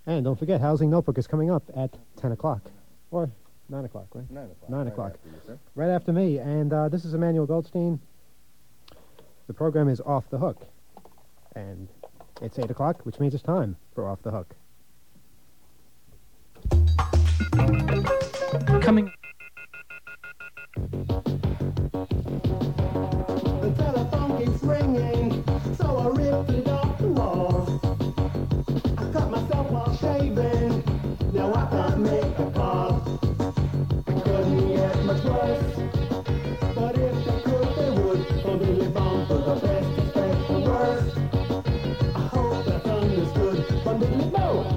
And don't forget, Housing Notebook is coming up at 10 o'clock. Or 9 o'clock, right? 9 o'clock. 9 o'clock. Right after you, sir. Right after me. And this is Emmanuel Goldstein. The program is Off the Hook. And it's 8 o'clock, which means it's time for Off the Hook. Coming. The telephone keeps ringing, so I ripped it off the wall. I cut myself while shaving, now I can't make a call. It couldn't get much worse, but if they could, they would. From Billy Bond for the best, expect the worst. I hope that's understood from Billy Bond.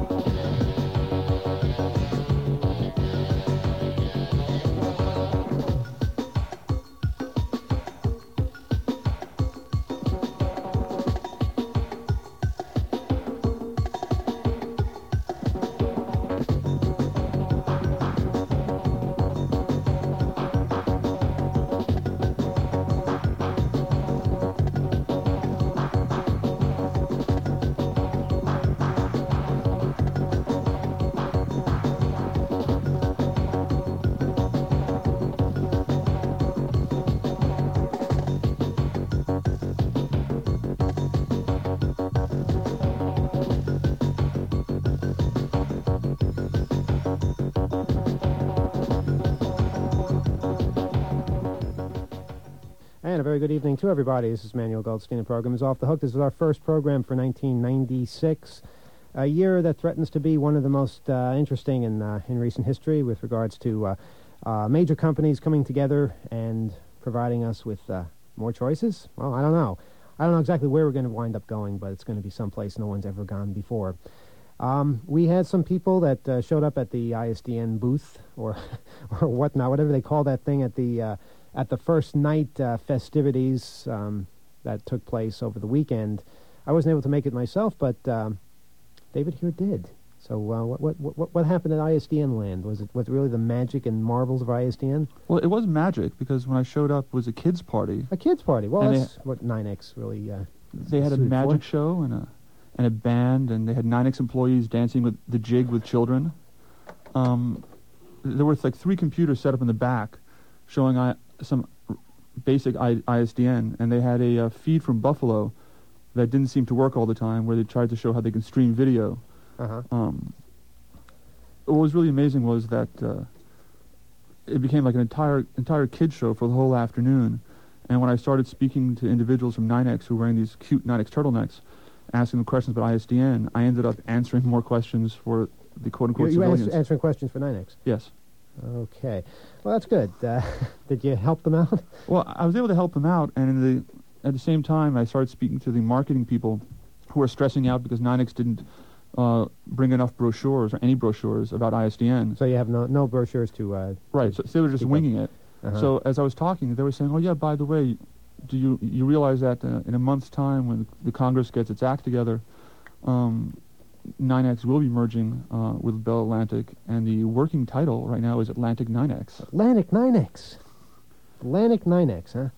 And a very good evening to everybody. This is Manuel Goldstein. The program is Off the Hook. This is our first program for 1996, a year that threatens to be one of the most interesting in recent history with regards to major companies coming together and providing us with more choices. Well, I don't know. I don't know exactly where we're going to wind up going, but it's going to be someplace no one's ever gone before. We had some people that showed up at the ISDN booth or whatnot, whatever they call that thing at the first night festivities that took place over the weekend. I wasn't able to make it myself, but David here did. So what happened at ISDN land? Was it really the magic and marvels of ISDN? Well, it was magic because when I showed up, it was a kids' party. A kids' party. Well, And that's what 9X really. They had a suited magic for. show and a band, and they had 9X employees dancing with the jig with children. There were like 3 computers set up in the back, showing some basic ISDN, and they had a feed from Buffalo that didn't seem to work all the time, where they tried to show how they can stream video. Uh-huh. What was really amazing was that it became like an entire kids show for the whole afternoon. And when I started speaking to individuals from 9X who were wearing these cute 9X turtlenecks, asking them questions about ISDN, I ended up answering more questions for the quote-unquote civilians. You answering questions for 9X? Yes. Okay. Well, that's good. Did you help them out? Well, I was able to help them out, and at the same time, I started speaking to the marketing people who were stressing out because 9X didn't bring enough brochures or any brochures about ISDN. So you have no brochures to... Right, so they were just winging it. Uh-huh. So as I was talking, they were saying, oh, yeah, by the way, do you realize that in a month's time when the Congress gets its act together, 9X will be merging with Bell Atlantic, and the working title right now is Atlantic 9X. Atlantic 9X. Atlantic 9X, huh?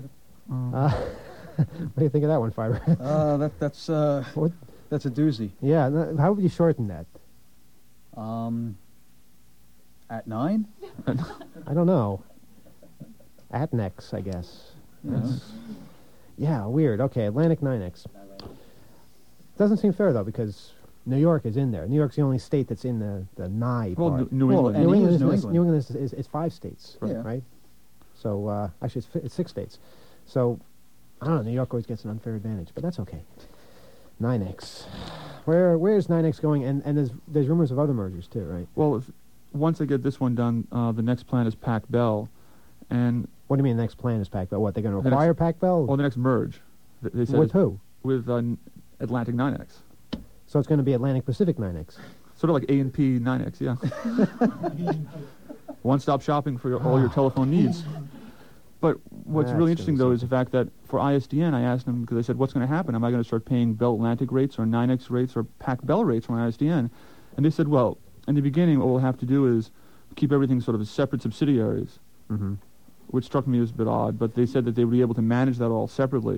What do you think of that one, Fiber? That's a doozy. Yeah, how would you shorten that? At 9? I don't know. Atnex, I guess. Yeah, weird. Okay, Atlantic 9X. Doesn't seem fair, though, because New York is in there. New York's the only state that's in the NY Well, part. New England. and New he England is New is England. is 5 states, Yeah. right? So, actually, it's 6 states. So, I don't know, New York always gets an unfair advantage, but that's okay. 9X. Where's 9X going? And there's rumors of other mergers, too, right? Well, once they get this one done, the next plan is Pac Bell, and... What do you mean the next plan is Pac Bell? What, they're going to The next- acquire Pac Bell? Well, the next merge. They said With who? With Atlantic 9X. So it's going to be Atlantic Pacific 9X. Sort of like A&P 9X, yeah. One-stop shopping for all your telephone needs. But what's That's really interesting, gonna be though, is the fact that for ISDN, I asked them, because I said, what's going to happen? Am I going to start paying Bell Atlantic rates or 9X rates or Pac Bell rates for my ISDN? And they said, well, in the beginning, what we'll have to do is keep everything sort of as separate subsidiaries, Mm-hmm. which struck me as a bit odd. But they said that they would be able to manage that all separately.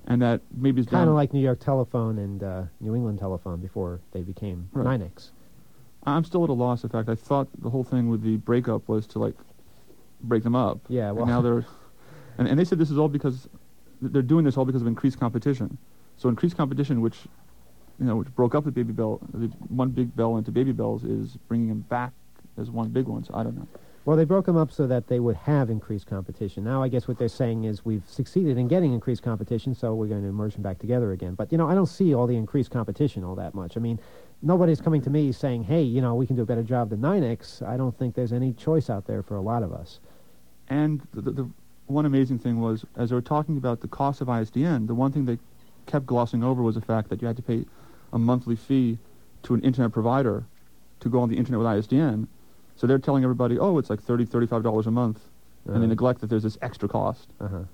and that maybe it's Kind down. of like New York Telephone and New England Telephone before they became Right. NYNEX. I'm still at a loss. In fact, I thought the whole thing with the breakup was to like break them up. Yeah, well- And now they're, and they said this is all because they're doing this all because of increased competition. So increased competition, which which broke up the Baby Bell, the one big bell into Baby Bells, is bringing them back as one big one. So I don't know. Well, they broke them up so that they would have increased competition. Now I guess what they're saying is we've succeeded in getting increased competition, so we're going to merge them back together again. But, I don't see all the increased competition all that much. I mean, nobody's coming to me saying, hey, we can do a better job than NYNEX. I don't think there's any choice out there for a lot of us. And the one amazing thing was, as they were talking about the cost of ISDN, the one thing they kept glossing over was the fact that you had to pay a monthly fee to an internet provider to go on the internet with ISDN. So they're telling everybody, oh, it's like $30, $35 a month, and they neglect that there's this extra cost.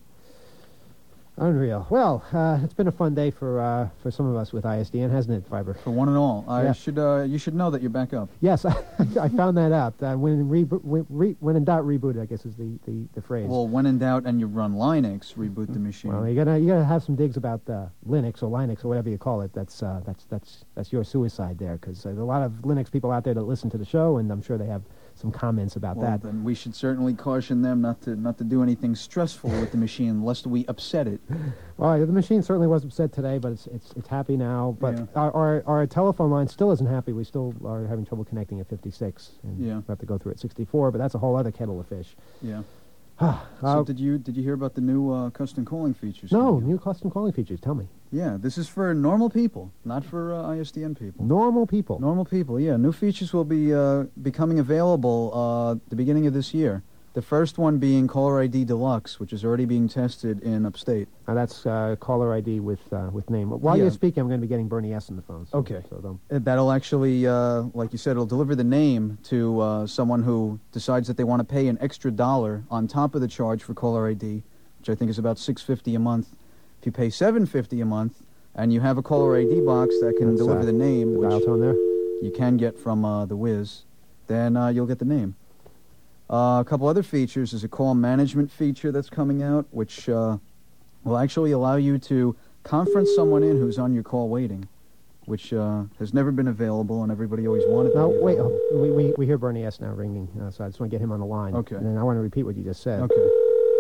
Unreal. Well, it's been a fun day for some of us with ISDN, hasn't it, Fiber? For one and all. Yeah. You should know that you're back up. Yes, I found that out. When in doubt, reboot, I guess is the phrase. Well, when in doubt and you run Linux, reboot the machine. Well, you gotta have some digs about Linux or Linux or whatever you call it. That's your suicide there, because there's a lot of Linux people out there that listen to the show, and I'm sure they have some comments about Well, that. then we should certainly caution them not to do anything stressful with the machine, lest we upset it. Well, the machine certainly was upset today, but it's happy now. But Yeah. our telephone line still isn't happy. We still are having trouble connecting at 56, and Yeah. we have to go through at 64. But that's a whole other kettle of fish. Yeah. So did you hear about the new custom calling features? No, coming new up? custom calling features. Tell me. Yeah, this is for normal people, not for ISDN people. Normal people. Normal people, yeah. New features will be becoming available the beginning of this year. The first one being Caller ID Deluxe, which is already being tested in upstate. Now that's caller ID with name. While Yeah. you're speaking, I'm going to be getting Bernie S. on the phone. So, Okay. So don't. That'll actually, like you said, it'll deliver the name to someone who decides that they want to pay an extra $1 on top of the charge for caller ID, which I think is about $6.50 a month. If you pay $7.50 a month and you have a caller ID box that can That's, deliver the name, The dial which tone there. you can get from the Wiz, then you'll get the name. A couple other features is a call management feature that's coming out, which will actually allow you to conference someone in who's on your call waiting, which has never been available, and everybody always wanted No, to be wait. available. We hear Bernie S. now ringing, so I just want to get him on the line. Okay. And then I want to repeat what you just said. Okay.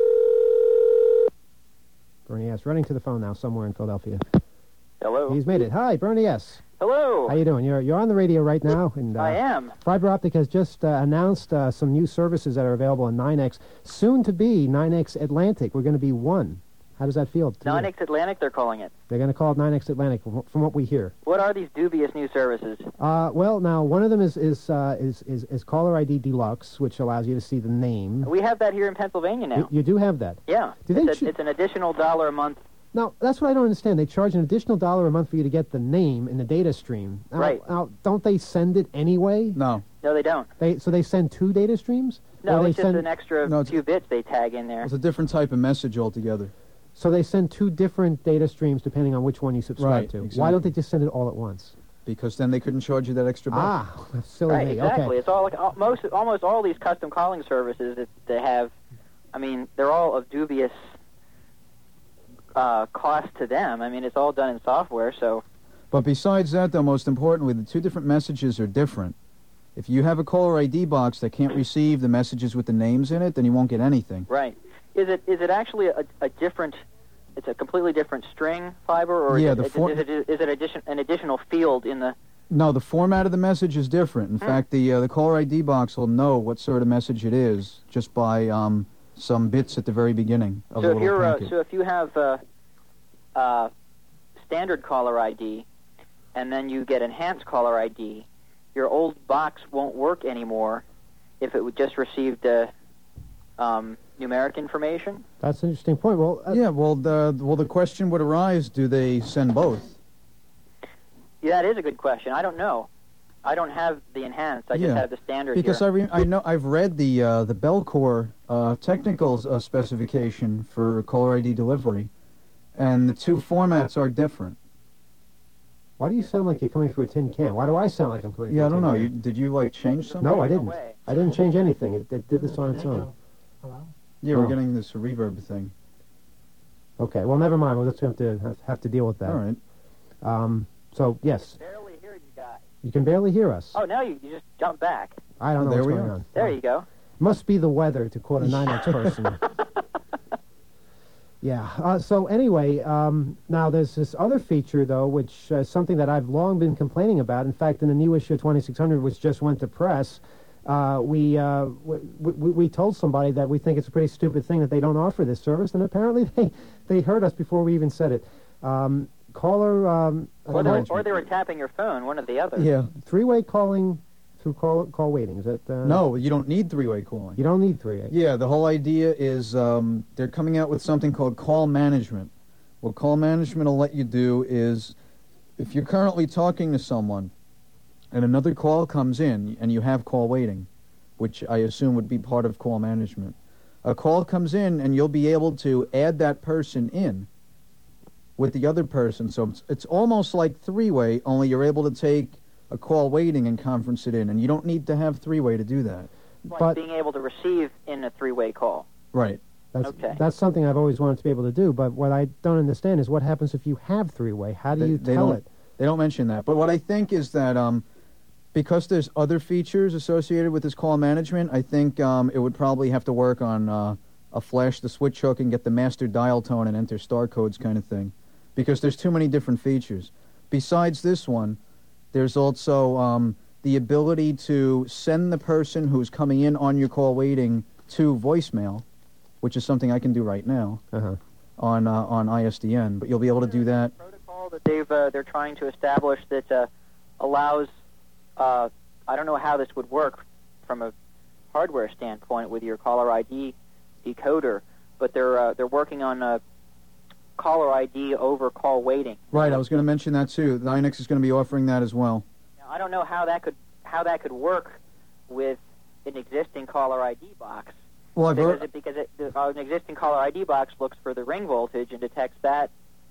Bernie S. running to the phone now somewhere in Philadelphia. Hello. He's made it. Hi, Bernie S. Hello. How you doing? You're on the radio right now, and I am. Fiber Optic has just announced some new services that are available on NYNEX. Soon to be NYNEX Atlantic. We're going to be one. How does that feel? to you? NYNEX Atlantic, they're calling it. They're going to call it NYNEX Atlantic, from what we hear. What are these dubious new services? Well, now one of them is Caller ID Deluxe, which allows you to see the name. We have that here in Pennsylvania now. You do have that. Yeah. Do they It's an additional $1 a month. Now, that's what I don't understand. They charge an additional $1 a month for you to get the name in the data stream. Now, Right. Now, don't they send it anyway? No. No, they don't. So they send two data streams? No, Or they it's just an extra No, it's- few bits they tag in there. It's a different type of message altogether. So they send two different data streams depending on which one you subscribe Right, to. Why exactly. don't they just send it all at once? Because then they couldn't charge you that extra buck. Ah, that's silly Right, me. exactly. Okay. It's all like almost all these custom calling services that they have. I mean, they're all of dubious cost to them. I mean, it's all done in software, so But besides that, though, most importantly, the two different messages are different. If you have a caller ID box that can't receive the messages with the names in it, then you won't get anything. right. Is it actually a different? It's a completely different string fiber, or Yeah, is the it, for- is it an additional field in the? No, the format of the message is different. In fact, the caller ID box will know what sort of message it is just by some bits at the very beginning of the So if little you're packet. so if you have standard caller ID, and then you get enhanced caller ID, your old box won't work anymore if it would just received numeric information. That's an interesting point. Well, Yeah, well, the question would arise: do they send both? Yeah, that is a good question. I don't know. I don't have the enhanced. I just Yeah, have the standard Because here. I know I've read the Bellcore technical specification for caller ID delivery, and the two formats are different. why do you sound like you're coming through a tin can? Why do I sound like I'm coming Yeah, I through a don't know. tin can? Did you like change something? No, I didn't. way. I didn't change anything. It did this on its own. Yeah, Oh. we're getting this reverb thing. Okay, well, never mind. We'll just have to deal with that. All right. So, yes, Barely hear you guys. you can barely hear us. Oh, now you just jump back. I don't know there what's we going are. on. There you go. Must be the weather, to quote a 9X person. Yeah. So anyway, now there's this other feature, though, which is something that I've long been complaining about. In fact, in the new issue of 2600, which just went to press, we told somebody that we think it's a pretty stupid thing that they don't offer this service, and apparently they heard us before we even said it. Caller, Or they were tapping your phone, one or the other. Yeah. three-way calling through call waiting. Is that No, you don't need three-way calling. You don't need three-way. Yeah, the whole idea is they're coming out with something called call management. What call management will let you do is, if you're currently talking to someone and another call comes in and you have call waiting, which I assume would be part of call management, a call comes in and you'll be able to add that person in with the other person. So it's almost like three-way, only you're able to take a call waiting and conference it in, and you don't need to have three-way to do that. Like But- being able to receive in a three-way call. Right. Okay. That's something I've always wanted to be able to do, but what I don't understand is what happens if you have three-way. How do you They tell don't- it? They don't mention that. But what I think is that because there's other features associated with this call management, I think it would probably have to work on a flash the switch hook and get the master dial tone and enter star codes kind of thing, because there's too many different features. Besides this one, there's also the ability to send the person who's coming in on your call waiting to voicemail, which is something I can do right now Uh-huh. on ISDN. But you'll be able to do that. Protocol that they're trying to establish that allows. I don't know how this would work from a hardware standpoint with your caller ID decoder, but they're working on caller ID over call waiting. Right, I was going to mention that too. The INX is going to be offering that as well. Now, I don't know how that could work with an existing caller ID box. Well, I've Because an existing caller ID box looks for the ring voltage and detects that.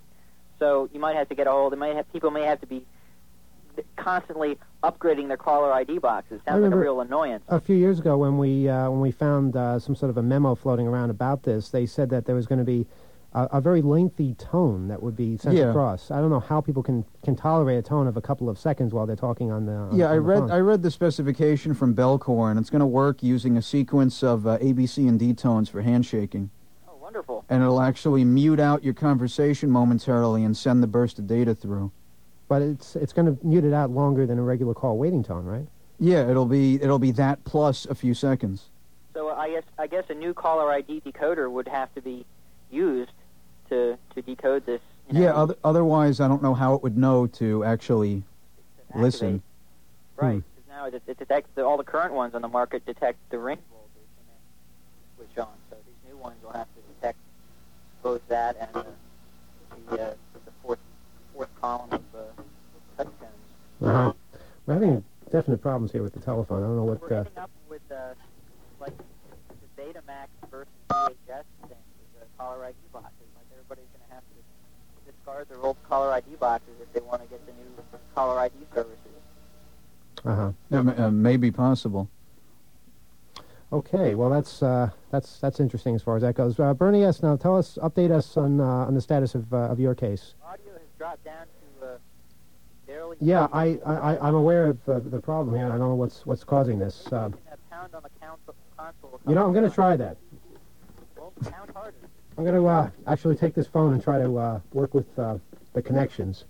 So you might have to get a hold. People may have to be constantly upgrading their caller ID boxes. Sounds like a remember real annoyance. A few years ago, when we found some sort of a memo floating around about this, they said that there was going to be a very lengthy tone that would be sent Yeah. across. I don't know how people can tolerate a tone of a couple of seconds while they're talking on the Yeah, on the phone. I read the specification from Bellcore, and it's going to work using a sequence of A, B, C, and D tones for handshaking. Oh, wonderful. And it'll actually mute out your conversation momentarily and send the burst of data through. But it's going to mute it out longer than a regular call waiting tone, right? Yeah, it'll be that plus a few seconds. So I guess a new caller ID decoder would have to be used to decode this. Yeah, otherwise I don't know how it would know to actually activate. listen. Right. 'Cause now it detects all the current ones on the market detect the ring voltage and then switch on. So these new ones will have to detect both that and the fourth column of touchstones. Uh-huh. We're having definite problems here with the telephone. I don't know what. We're ending up with like the Betamax versus VHS thing with the caller ID boxes. Like everybody's going to have to discard their old caller ID boxes if they want to get the new caller ID services. Uh-huh. It may be possible. Okay, well that's interesting as far as that goes. Bernie S., now update us on the status of your case. Audio has dropped down to barely. Yeah, I'm aware of the problem here, and I don't know what's causing this. Pound on the console. I'm going to try that. Well, pound harder. I'm going to actually take this phone and try to work with the connections.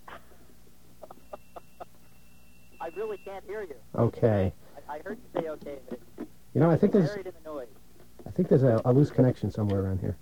I really can't hear you. Okay. I heard you say okay, but it's I think buried in the noise. there's a loose connection somewhere around here.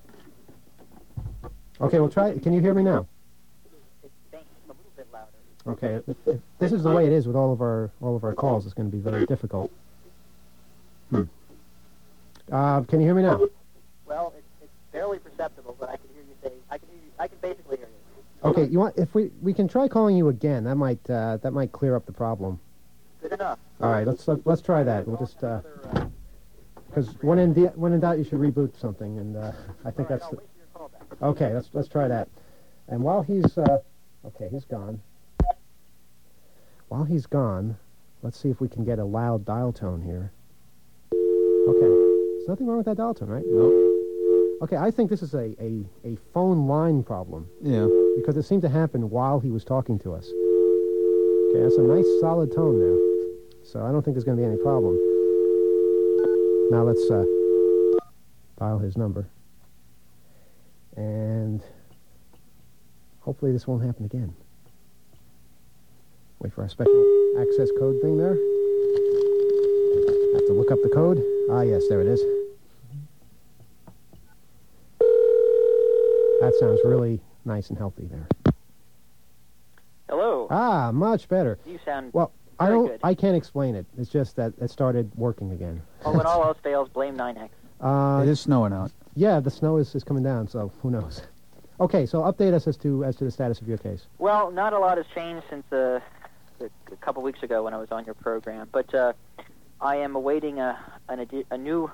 Okay, we'll try. Can you hear me now? It's faint, a little bit louder. Okay. If this is the way it is with all of our calls, it's going to be very difficult. Can you hear me now? Well, it's barely perceptible, but I can hear you say. I can basically hear you. Okay. You want if we can try calling you again? That might clear up the problem. Good enough. All right. Let's try that. We'll just because when in doubt, you should reboot something, and I think that's. I'll wait for your call back. Okay, let's try that. And while he's okay, he's gone. While he's gone, let's see if we can get a loud dial tone here. Okay, there's nothing wrong with that dial tone, right? Nope. Okay, I think this is a phone line problem Yeah. because it seemed to happen while he was talking to us. Okay, that's a nice solid tone there. So I don't think there's going to be any problem. Now let's dial his number. And hopefully this won't happen again. Wait for our special access code thing there. Have to look up the code. Ah, yes, there it is. That sounds really nice and healthy there. Hello. Ah, much better. You sound Well, very good. I can't explain it. It's just that it started working again. Oh, when all else fails, blame 9X. It is snowing out. Yeah, the snow is coming down, so who knows. Okay, so update us as to the status of your case. Well, not a lot has changed since a couple weeks ago when I was on your program, but I am awaiting a new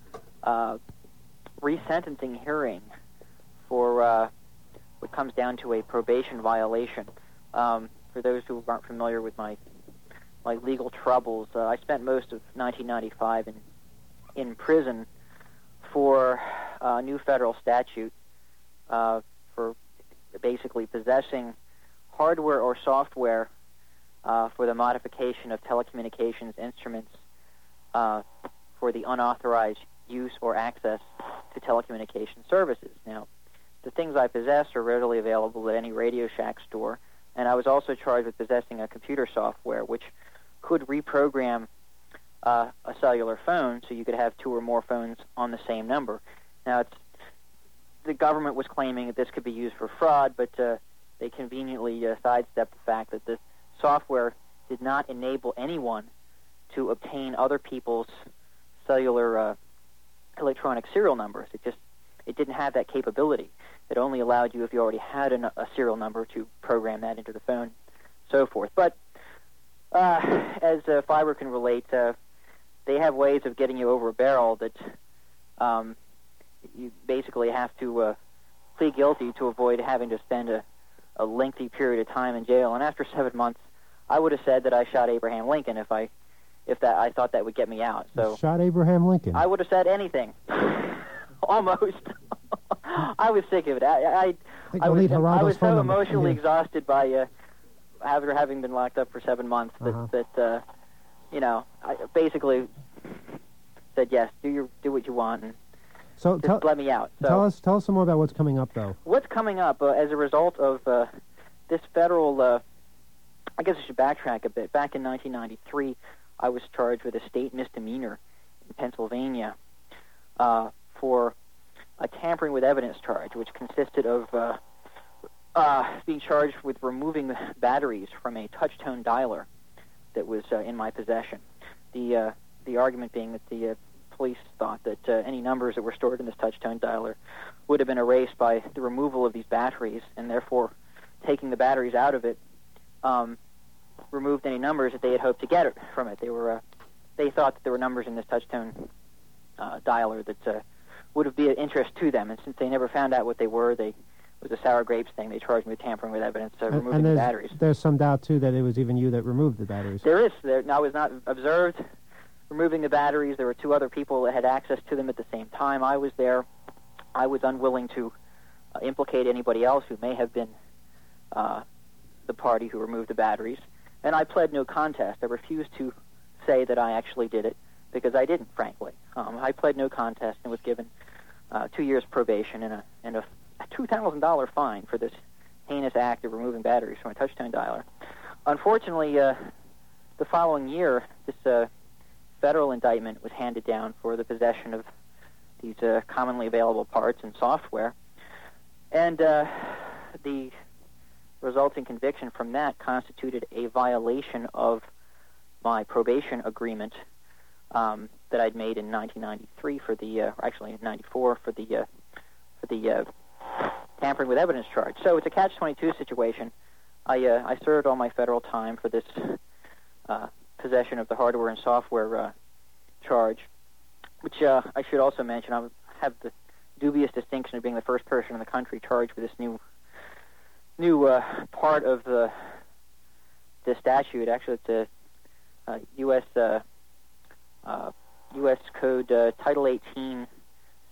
resentencing hearing for what comes down to a probation violation. For those who aren't familiar with my legal troubles, I spent most of 1995 in prison for a new federal statute for basically possessing hardware or software for the modification of telecommunications instruments for the unauthorized use or access to telecommunications services. Now, the things I possess are readily available at any Radio Shack store, and I was also charged with possessing a computer software which could reprogram a cellular phone so you could have two or more phones on the same number. Now, the government was claiming that this could be used for fraud, but they conveniently sidestepped the fact that the software did not enable anyone to obtain other people's cellular electronic serial numbers. It didn't have that capability. It only allowed you, if you already had a serial number, to program that into the phone, so forth. But as Fiber can relate, they have ways of getting you over a barrel that you basically have to plead guilty to avoid having to spend a lengthy period of time in jail. And after 7 months, I would have said that I shot Abraham Lincoln if I thought that would get me out. So Shot Abraham Lincoln. I would have said anything. Almost. I was sick of it. I was so emotionally exhausted by after having been locked up for 7 months that I basically said yes. Do what you want and So just let me out. So tell us some more about what's coming up, though. what's coming up as a result of this federal? I guess I should backtrack a bit. Back in 1993, I was charged with a state misdemeanor in Pennsylvania for a tampering with evidence charge, which consisted of being charged with removing batteries from a touch-tone dialer that was in my possession. The argument being that the police thought that any numbers that were stored in this touch-tone dialer would have been erased by the removal of these batteries, and therefore taking the batteries out of it removed any numbers that they had hoped to get from it. They thought that there were numbers in this touch-tone dialer that would be of interest to them, and since they never found out what they were, it was a sour grapes thing. They charged me with tampering with evidence, removing the batteries. There's some doubt, too, that it was even you that removed the batteries. There is. I was not observed removing the batteries. There were two other people that had access to them at the same time. I was there. I was unwilling to implicate anybody else who may have been the party who removed the batteries, and I pled no contest. I refused to say that I actually did it, because I didn't, frankly. I pled no contest and was given 2 years probation and a $2,000 fine for this heinous act of removing batteries from a touch-tone dialer. Unfortunately, the following year, this federal indictment was handed down for the possession of these commonly available parts and software, and the resulting conviction from that constituted a violation of my probation agreement that I'd made in 1993 for actually in 94 for the tampering with evidence charge. So it's a catch-22 situation. I served all my federal time for this possession of the hardware and software charge, which I should also mention. I have the dubious distinction of being the first person in the country charged with this new part of the statute. Actually, it's a U.S. Code Title 18,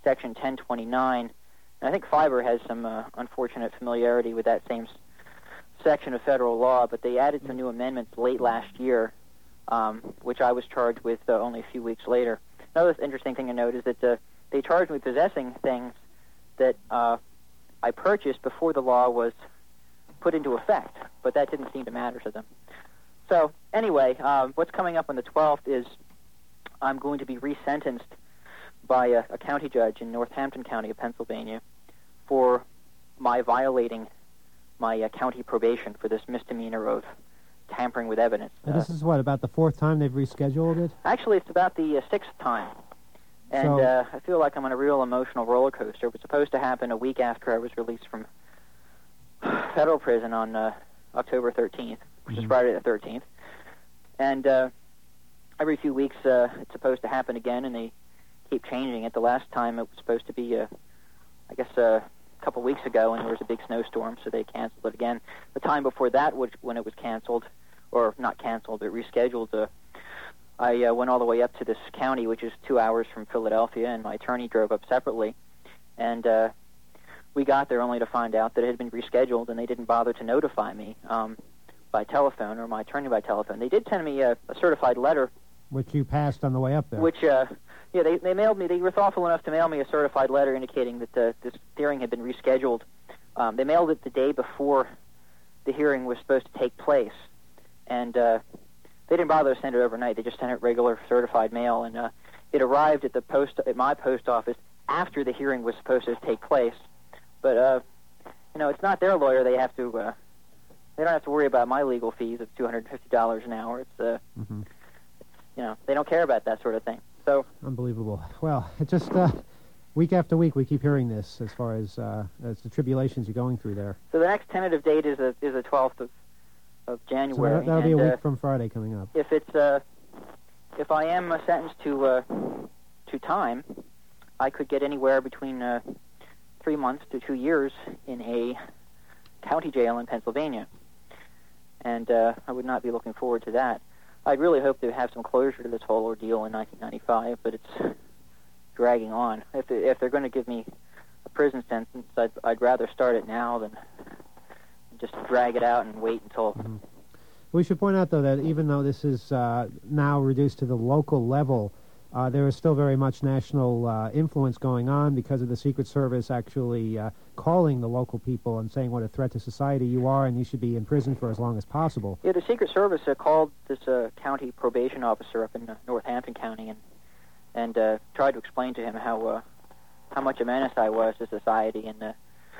Section 1029. And I think Fiber has some unfortunate familiarity with that same section of federal law, but they added some new amendments late last year, which I was charged with only a few weeks later. Another interesting thing to note is that they charged me with possessing things that I purchased before the law was put into effect, but that didn't seem to matter to them. So anyway, what's coming up on the 12th is I'm going to be resentenced by a county judge in Northampton County of Pennsylvania for my violating my county probation for this misdemeanor of tampering with evidence. And this is what, about the fourth time they've rescheduled it? Actually, it's about the sixth time. And So- I feel like I'm on a real emotional roller coaster. It was supposed to happen a week after I was released from federal prison on October 13th, which is Friday the 13th. And every few weeks it's supposed to happen again, and they keep changing it. The last time it was supposed to be, I guess, a couple weeks ago, and there was a big snowstorm, so they canceled it again. The time before that, when it was canceled, or not canceled, but rescheduled, I went all the way up to this county, which is 2 hours from Philadelphia, and my attorney drove up separately. And we got there only to find out that it had been rescheduled, and they didn't bother to notify me by telephone, or my attorney by telephone. They did send me a certified letter. Which you passed on the way up there. Which, they mailed me. They were thoughtful enough to mail me a certified letter indicating that this hearing had been rescheduled. They mailed it the day before the hearing was supposed to take place, and they didn't bother to send it overnight. They just sent it regular certified mail, and it arrived at my post office after the hearing was supposed to take place. But it's not their lawyer. They have to. They don't have to worry about my legal fees of $250 an hour. It's they don't care about that sort of thing. So unbelievable. Well, it just week after week we keep hearing this as far as the tribulations you're going through there. So the next tentative date is the 12th of January. So that'll be a week from Friday coming up. If I am sentenced to time, I could get anywhere between 3 months to 2 years in a county jail in Pennsylvania, and I would not be looking forward to that. I'd really hope to have some closure to this whole ordeal in 1995, but it's dragging on. If they're going to give me a prison sentence, I'd rather start it now than just drag it out and wait until... Mm-hmm. We should point out, though, that even though this is now reduced to the local level, there is still very much national influence going on because of the Secret Service actually calling the local people and saying what a threat to society you are and you should be in prison for as long as possible. Yeah, the Secret Service called this county probation officer up in Northampton County and tried to explain to him how much a menace I was to society, and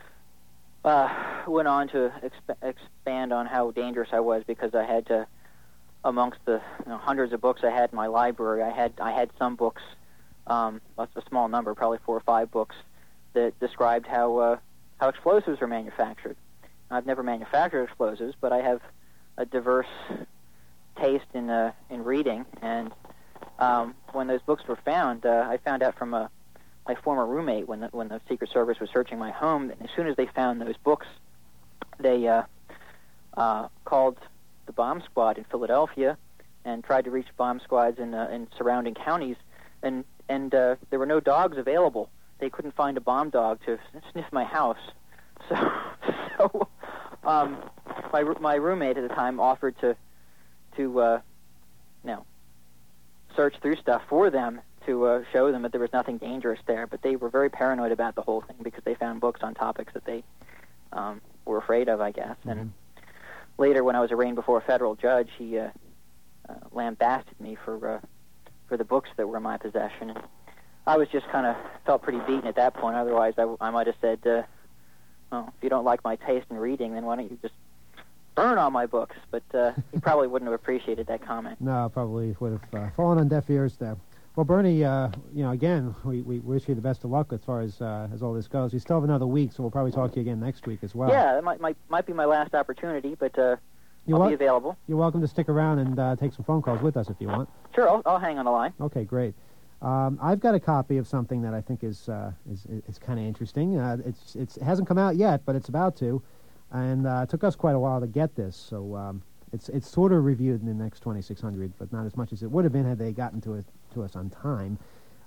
went on to expand on how dangerous I was because I had to, amongst the hundreds of books I had in my library, I had some books, that's a small number, probably 4 or 5 books, that described how explosives are manufactured. I've never manufactured explosives, but I have a diverse taste in reading. And when those books were found, I found out from my former roommate when the Secret Service was searching my home that as soon as they found those books, they called the bomb squad in Philadelphia and tried to reach bomb squads in surrounding counties, and there were no dogs available. They couldn't find a bomb dog to sniff my house. So my roommate at the time offered to search through stuff for them to show them that there was nothing dangerous there. But they were very paranoid about the whole thing because they found books on topics that they were afraid of, I guess. Mm-hmm. And later, when I was arraigned before a federal judge, he lambasted me for the books that were in my possession. And I was just kind of felt pretty beaten at that point. Otherwise, I might have said, well, if you don't like my taste in reading, then why don't you just burn all my books? But he probably wouldn't have appreciated that comment. No, probably would have fallen on deaf ears there. Well, Bernie, again, we wish you the best of luck as far as all this goes. You still have another week, so we'll probably talk to you again next week as well. Yeah, it might be my last opportunity, but I'll be available. You're welcome to stick around and take some phone calls with us if you want. Sure, I'll hang on the line. Okay, great. I've got a copy of something that I think is kind of interesting. It hasn't come out yet, but it's about to, and it took us quite a while to get this. So it's sort of reviewed in the next 2600, but not as much as it would have been had they gotten to us on time.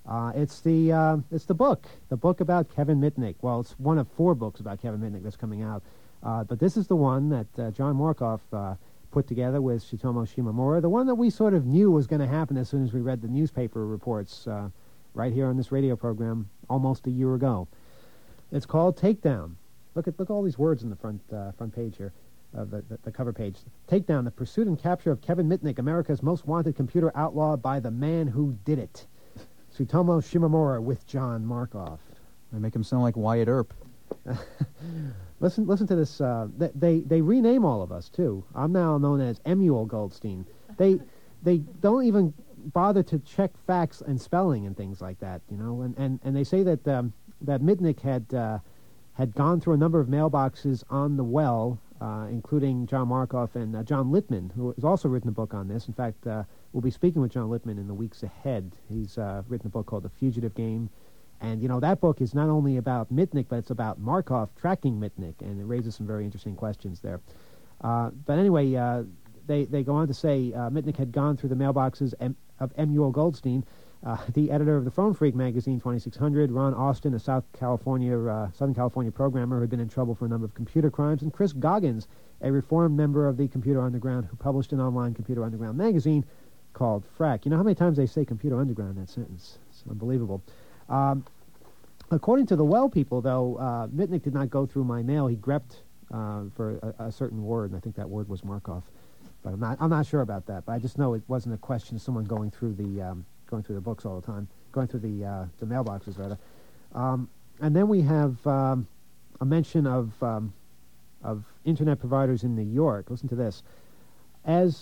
It's the book about Kevin Mitnick. Well, it's one of 4 books about Kevin Mitnick that's coming out, but this is the one that John Markoff put together with Tsutomu Shimomura, the one that we sort of knew was going to happen as soon as we read the newspaper reports right here on this radio program almost a year ago. It's called Takedown. Look at all these words in the front page here. The cover page. Takedown, the pursuit and capture of Kevin Mitnick, America's most wanted computer outlaw by the man who did it. Tsutomu Shimomura with John Markoff. They make him sound like Wyatt Earp. Listen to this. They rename all of us, too. I'm now known as Emuel Goldstein. They don't even bother to check facts and spelling and things like that, you know. And they say that Mitnick had gone through a number of mailboxes on the well, including John Markoff and John Littman, who has also written a book on this. In fact, we'll be speaking with John Littman in the weeks ahead. He's written a book called The Fugitive Game. And, you know, that book is not only about Mitnick, but it's about Markoff tracking Mitnick, and it raises some very interesting questions there. But anyway, they go on to say Mitnick had gone through the mailboxes of Emuel Goldstein, the editor of the Phone Freak magazine 2600, Ron Austin, a Southern California programmer who had been in trouble for a number of computer crimes, and Chris Goggins, a reformed member of the Computer Underground who published an online Computer Underground magazine called Frack. You know how many times they say Computer Underground in that sentence? It's unbelievable. According to the Well people, though, Mitnick did not go through my mail. He grepped for a certain word, and I think that word was Markoff. But I'm not sure about that. But I just know it wasn't a question of someone going through the books all the time, going through the mailboxes rather. And then we have a mention of internet providers in New York. Listen to this. As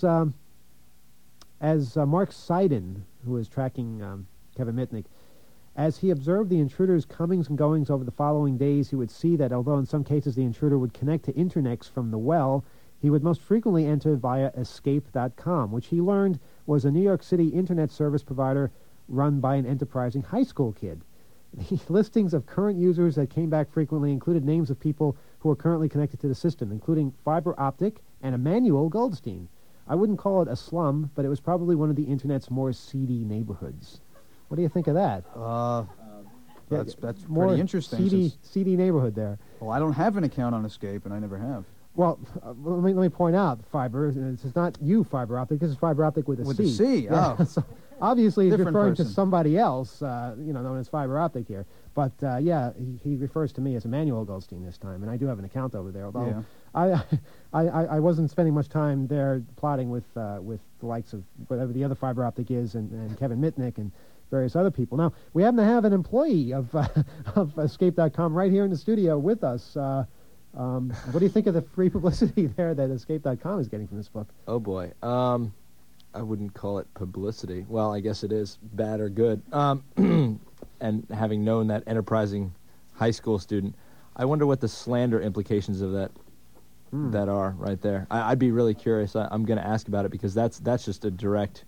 Mark Seiden, who is tracking Kevin Mitnick, as he observed the intruder's comings and goings over the following days, he would see that although in some cases the intruder would connect to Internex from the well, he would most frequently enter via escape.com, which he learned was a New York City internet service provider run by an enterprising high school kid. The listings of current users that came back frequently included names of people who are currently connected to the system, including Fiber Optic and Emmanuel Goldstein. I wouldn't call it a slum, but it was probably one of the Internet's more seedy neighborhoods. What do you think of that? That's more pretty interesting. seedy neighborhood there. Well, I don't have an account on Escape, and I never have. Well, let me point out, Fiber, this is not you, Fiber Optic. This is Fiber Optic with a C. With a C, yeah, oh. So obviously he's Different referring person. to somebody else, known as Fiber Optic here. But, he refers to me as Emmanuel Goldstein this time, and I do have an account over there, although I wasn't spending much time there plotting with the likes of whatever the other Fiber Optic is and Kevin Mitnick and various other people. Now, we happen to have an employee of Escape.com right here in the studio with us. What do you think of the free publicity there that Escape.com is getting from this book? Oh, boy. I wouldn't call it publicity. Well, I guess it is bad or good. And having known that enterprising high school student, I wonder what the slander implications of that are right there. I'd be really curious. I'm going to ask about it because that's just a direct,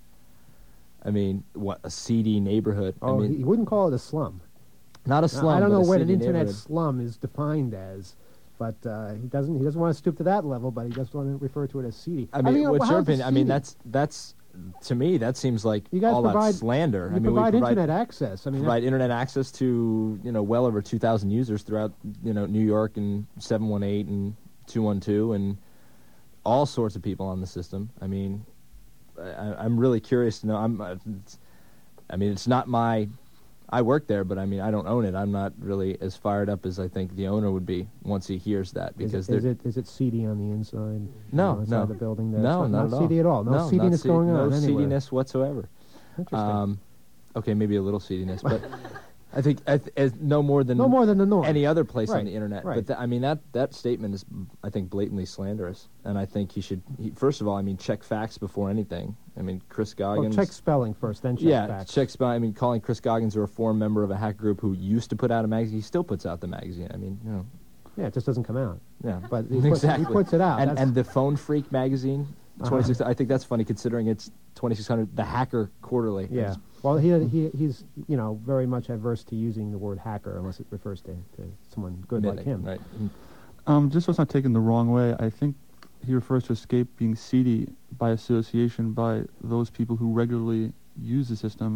a seedy neighborhood. Oh, he wouldn't call it a slum. Not a slum, I don't know but a what an seedy internet neighborhood. slum is defined as, but he doesn't want to stoop to that level, but he just want to refer to it as seedy. What's your how's it opinion? seedy? That's to me, that seems like You guys all provide that slander. You provide internet access. Provide internet access to well over 2,000 users throughout New York and 718 and 212 and all sorts of people on the system. I'm really curious to know. It's not my. I work there, but I don't own it. I'm not really as fired up as I think the owner would be once he hears that. Because is it seedy on the inside? No, inside no. the building there? No, It's not at all. seedy at all. No seediness going on No anywhere. seediness whatsoever. Interesting. Okay, maybe a little seediness, but I think no more than No more than the norm. any other place Right, on the internet. right. But that statement is, I think, blatantly slanderous, and I think he should. First of all, check facts before anything. Chris Goggins. Check spelling first, then check facts. Check spelling. Calling Chris Goggins a reformed member of a hack group who used to put out a magazine, he still puts out the magazine. Yeah, it just doesn't come out. Yeah, But he exactly. puts it out. And the Phone Freak magazine, 26. I think that's funny considering it's 2600. The Hacker Quarterly. Yeah. Well, he's very much averse to using the word hacker unless it refers to someone good like him. Right. Just so it's not taken the wrong way, I think he refers to Escape being seedy by association by those people who regularly use the system,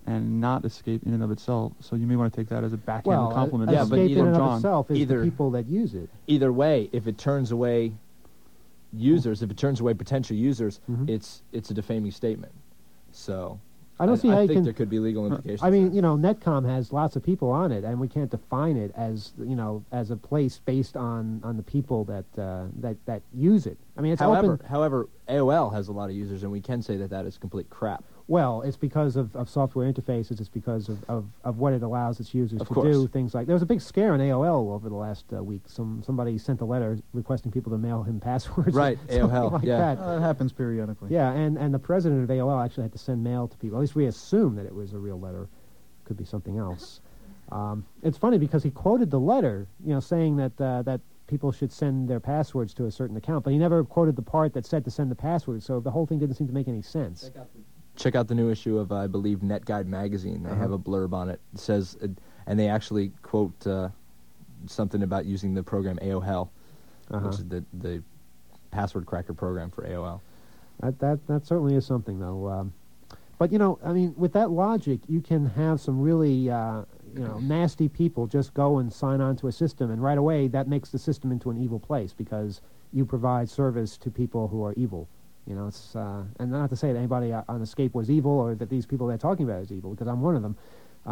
and not escape in and of itself. So you may want to take that as a backhanded compliment. yeah, but escape either in and of John. itself is either- the people that use it. Either way, if it turns away users, if it turns away potential users, Mhm. it's a defaming statement. So I don't see how I you think can. there could be legal implications. I mean, Netcom has lots of people on it, and we can't define it as as a place based on the people that that use it. I mean, it's open. However, AOL has a lot of users, and we can say that is complete crap. Well, it's because of software interfaces. It's because of what it allows its users Of to course. do. Things like there was a big scare on AOL over the last week. Somebody sent a letter requesting people to mail him passwords. Right, something AOL, like yeah. that. That happens periodically. Yeah, and the president of AOL actually had to send mail to people. At least we assume that it was a real letter. Could be something else. It's funny because he quoted the letter, saying that that people should send their passwords to a certain account, but he never quoted the part that said to send the password. So the whole thing didn't seem to make any sense. Check out the new issue of, I believe, NetGuide magazine. They have a blurb on it. It says, and they actually quote something about using the program AOL, which is the password cracker program for AOL. That certainly is something, though. But I mean, with that logic, you can have some really nasty people just go and sign on to a system, and right away that makes the system into an evil place because you provide service to people who are evil. It's and not to say that anybody on Escape was evil or that these people they're talking about is evil, because I'm one of them.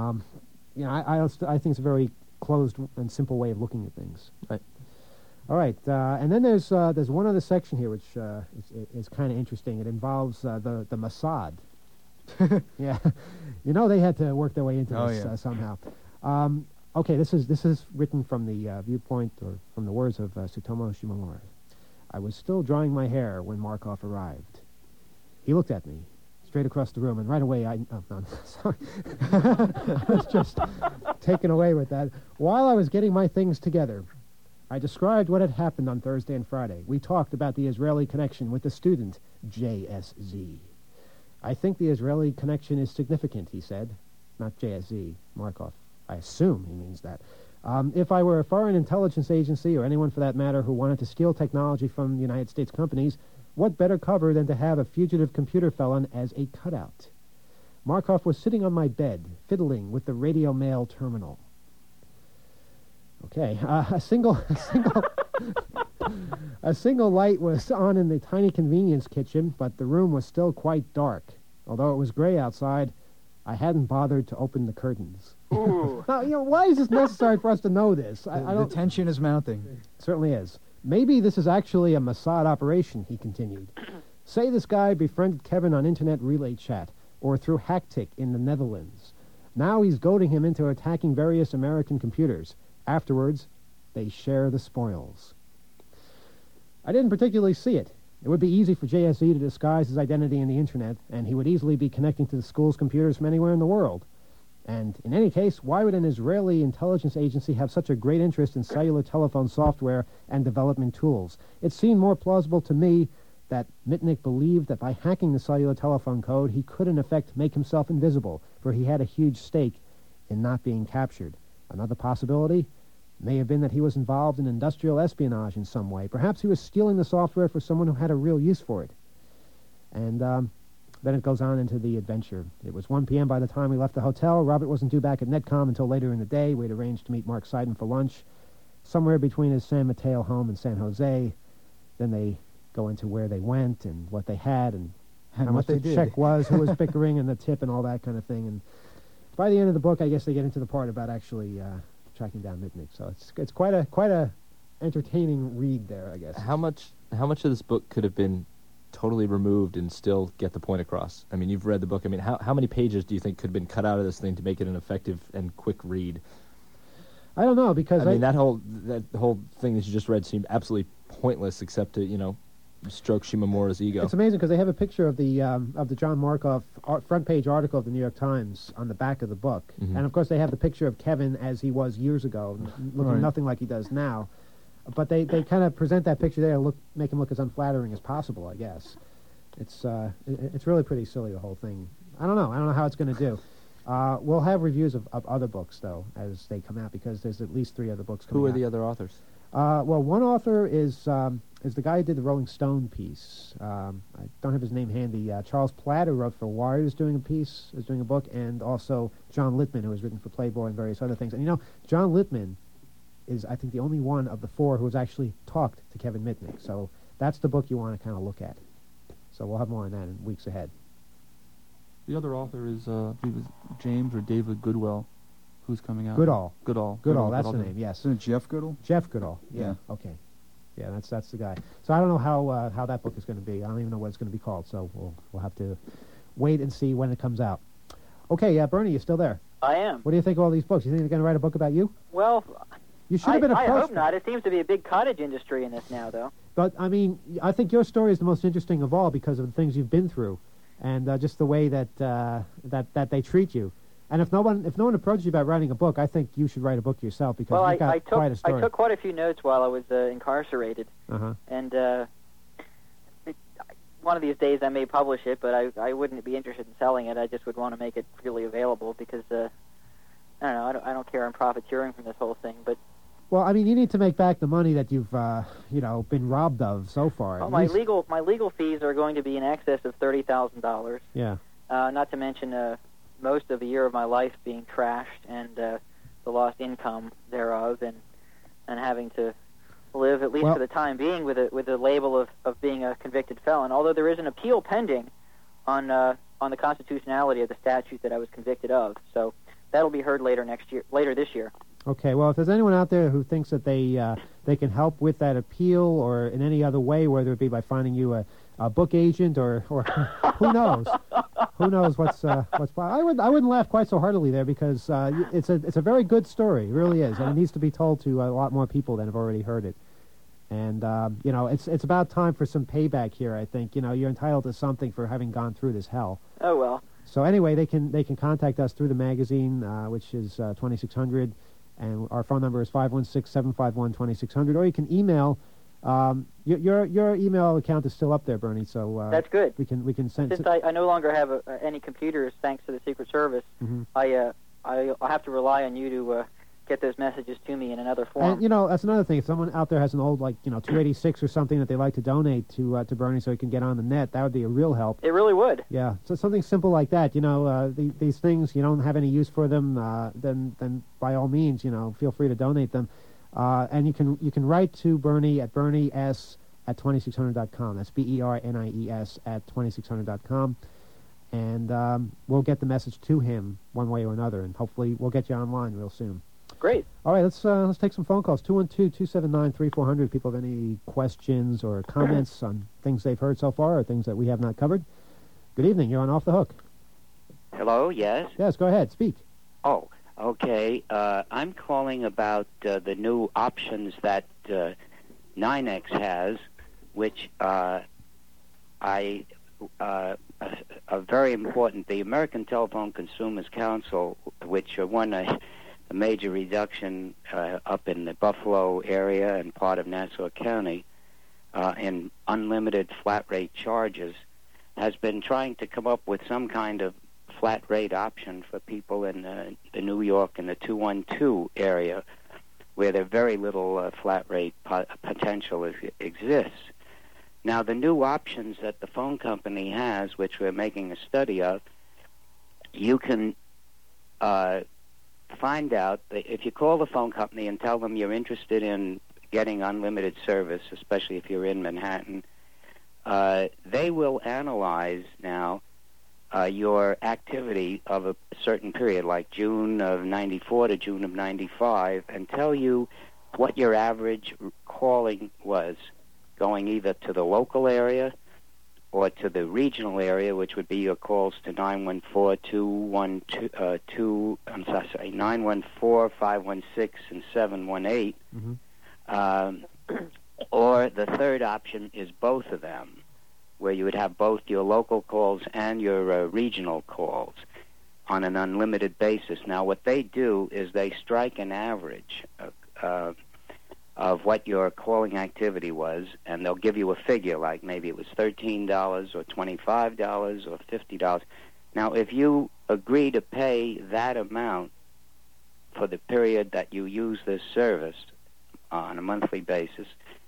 I think it's a very closed and simple way of looking at things. Right. All right, and then there's one other section here which is kind of interesting. It involves the Mossad. Yeah, they had to work their way into this somehow. Okay, this is written from the viewpoint or from the words of Tsutomu Shimomura. I was still drying my hair when Markov arrived. He looked at me straight across the room, and right away sorry. I was just taken away with that. While I was getting my things together, I described what had happened on Thursday and Friday. We talked about the Israeli connection with the student, JSZ. I think the Israeli connection is significant, he said. Not JSZ, Markov. I assume he means that. If I were a foreign intelligence agency, or anyone for that matter, who wanted to steal technology from United States companies, what better cover than to have a fugitive computer felon as a cutout? Markov was sitting on my bed, fiddling with the radio mail terminal. Okay, a single light was on in the tiny convenience kitchen, but the room was still quite dark. Although it was gray outside, I hadn't bothered to open the curtains. Ooh. Now, why is this necessary for us to know this? I The don't. tension is mounting. It certainly is. Maybe this is actually a Mossad operation, he continued. Say this guy befriended Kevin on internet relay chat, or through Hacktick in the Netherlands. Now he's goading him into attacking various American computers. Afterwards, they share the spoils. I didn't particularly see it. It would be easy for JSZ to disguise his identity in the internet, and he would easily be connecting to the school's computers from anywhere in the world. And in any case, why would an Israeli intelligence agency have such a great interest in cellular telephone software and development tools? It seemed more plausible to me that Mitnick believed that by hacking the cellular telephone code, he could in effect make himself invisible, for he had a huge stake in not being captured. Another possibility may have been that he was involved in industrial espionage in some way. Perhaps he was stealing the software for someone who had a real use for it. And then it goes on into the adventure. It was 1 p.m. by the time we left the hotel. Robert wasn't due back at Netcom until later in the day. We'd arranged to meet Mark Seiden for lunch, somewhere between his San Mateo home and San Jose. Then they go into where they went and what they had and how what much they the did. check was, who was bickering, and the tip and all that kind of thing. And by the end of the book, I guess they get into the part about actually tracking down Mitnick. So it's quite a entertaining read there, I guess. How much of this book could have been totally removed and still get the point across? I mean, you've read the book. I mean, how many pages do you think could have been cut out of this thing to make it an effective and quick read? I don't know, because I mean, that whole thing that you just read seemed absolutely pointless, except to stroke Shimomura's ego. It's amazing because they have a picture of the John Markov front page article of the New York Times on the back of the book, Mhm. and of course they have the picture of Kevin as he was years ago, looking Right. nothing like he does now. But they kind of present that picture there to make him look as unflattering as possible, I guess. It's really pretty silly, the whole thing. I don't know how it's going to do. We'll have reviews of other books though as they come out, because there's at least 3 other books coming Who are out. the other authors? Well, one author is is the guy who did the Rolling Stone piece. I don't have his name handy. Charles Platt, who wrote for Wired, is doing a piece, is doing a book, and also John Littman, who has written for Playboy and various other things. And, you know, John Littman is, I think, the only one of the four who has actually talked to Kevin Mitnick. So that's the book you want to kind of look at. So we'll have more on that in weeks ahead. The other author is, I believe it's James or David Goodall, who's coming out. Goodall. Goodall, that's the name, yes. Isn't it Jeff Goodall? Jeff Goodall, yeah. Yeah. Okay. Yeah, that's the guy. So I don't know how that book is going to be. I don't even know what it's going to be called, so we'll have to wait and see when it comes out. Okay, Bernie, you still there? I am. What do you think of all these books? You think they're going to write a book about you? Well, You should have been I approached. hope not. It seems to be a big cottage industry in this now, though. But, I mean, I think your story is the most interesting of all because of the things you've been through and just the way that that they treat you. And if no one approaches you about writing a book, I think you should write a book yourself because Well, you've got quite a story. I took quite a few notes while I was incarcerated. Uh-huh. And one of these days I may publish it, but I wouldn't be interested in selling it. I just would want to make it freely available because, I don't know, I don't care in profiteering from this whole thing. But Well, I mean, you need to make back the money that you've, been robbed of so far. well, At my least- legal fees are going to be in excess of $30,000. Yeah. Not to mention most of a year of my life being trashed and the lost income thereof, and having to live, at least Well- for the time being, with a label of being a convicted felon. Although there is an appeal pending on the constitutionality of the statute that I was convicted of, so that'll be heard later this year. Okay, well, if there's anyone out there who thinks that they can help with that appeal or in any other way, whether it be by finding you a book agent or who knows, what's I wouldn't laugh quite so heartily there because it's a very good story, it really is, and it needs to be told to a lot more people than have already heard it. And it's about time for some payback here. I think you're entitled to something for having gone through this hell. Oh well. So anyway, they can contact us through the magazine, which is 2600. And our phone number is 516-751-2600, or you can email. Your email account is still up there, Bernie. So That's good. We can send. Since I no longer have any computers, thanks to the Secret Service, Mhm. I'll have to rely on you to get those messages to me in another form. And that's another thing. If someone out there has an old 286 or something that they like to donate to Bernie so he can get on the net, that would be a real help. It really would. Yeah, so something simple like that. These things, you don't have any use for them, then by all means, feel free to donate them. And you can write to Bernie at bernies@2600.com. That's BERNIES at 2600.com. And we'll get the message to him one way or another, and hopefully we'll get you online real soon. Great. All right, let's take some phone calls. 212-279-3400. People have any questions or comments on things they've heard so far or things that we have not covered? Good evening. You're on Off the Hook. Hello, yes? Yes, go ahead. Speak. Oh, okay. I'm calling about the new options that NYNEX has, which are very important. The American Telephone Consumers Council, which won a major reduction up in the Buffalo area and part of Nassau County in unlimited flat rate charges, has been trying to come up with some kind of flat rate option for people in the New York and the 212 area where there very little flat rate potential exists. Now, the new options that the phone company has, which we're making a study of, you can find out that if you call the phone company and tell them you're interested in getting unlimited service, especially if you're in Manhattan, they will analyze now your activity of a certain period, like June of 94 to June of 95, and tell you what your average calling was, going either to the local area or to the regional area, which would be your calls to 914-516, and 718. Mm-hmm. Or the third option is both of them, where you would have both your local calls and your regional calls on an unlimited basis. Now, what they do is they strike an average of what your calling activity was, and they'll give you a figure, like maybe it was $13 or $25 or $50. Now, if you agree to pay that amount for the period that you use this service on a monthly basis,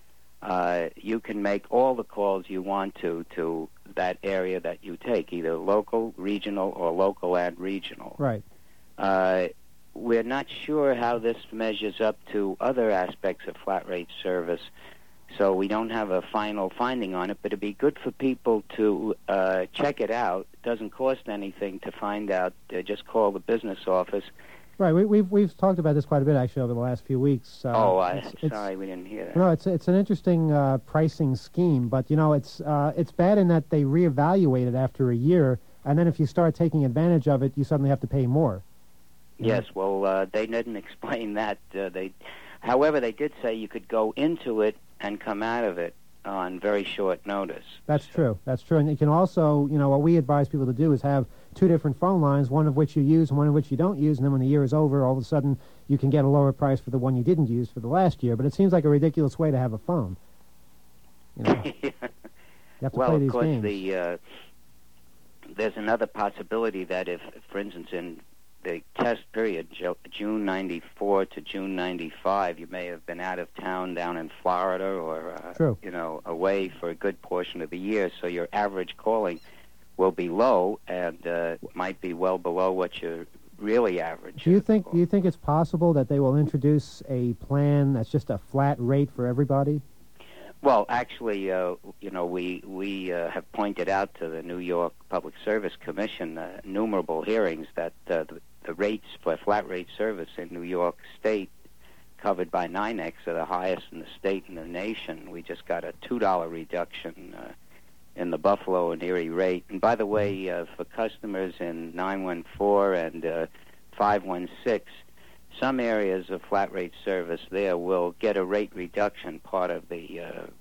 you can make all the calls you want to that area that you take, either local, regional, or local and regional. Right. We're not sure how this measures up to other aspects of flat rate service, so we don't have a final finding on it, but it'd be good for people to check it out. It doesn't cost anything to find out. Just call the business office. Right. We've talked about this quite a bit, actually, over the last few weeks. Sorry, we didn't hear that. No, it's an interesting pricing scheme, but, it's bad in that they reevaluate it after a year, and then if you start taking advantage of it, you suddenly have to pay more. Yes, well, they didn't explain that. However, they did say you could go into it and come out of it on very short notice. That's true. That's true. And you can also, what we advise people to do is have two different phone lines, one of which you use and one of which you don't use, and then when the year is over, all of a sudden you can get a lower price for the one you didn't use for the last year. But it seems like a ridiculous way to have a phone. You have to play these games. There's another possibility that if, for instance, in the test period, June 94 to June 95, you may have been out of town down in Florida or, away for a good portion of the year, so your average calling will be low and might be well below what your really average. Do you think it's possible that they will introduce a plan that's just a flat rate for everybody? Well, actually, we have pointed out to the New York Public Service Commission innumerable hearings that the rates for flat rate service in New York State covered by NYNEX are the highest in the state and the nation. We just got a $2 reduction in the Buffalo and Erie rate. And by the way, for customers in 914 and 516, some areas of flat rate service there will get a rate reduction, part of the